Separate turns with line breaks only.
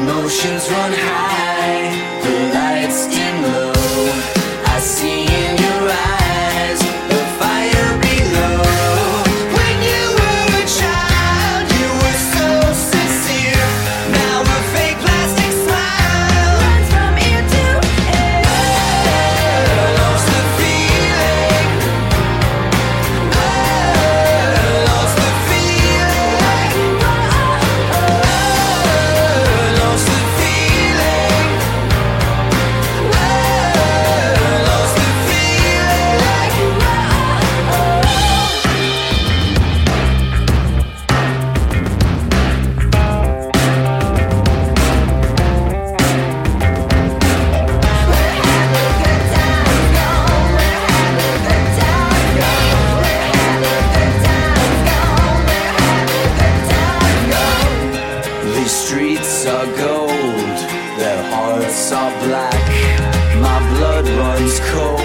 Emotions run high, the lights dim low. I see in your eyes the fire below. When you were a child, you were so sincere. Now a fake plastic smile runs from ear to ear. Lost the feeling. Lost the feeling. Lost the feeling. Lost the These streets are gold, their hearts are black. My blood runs cold.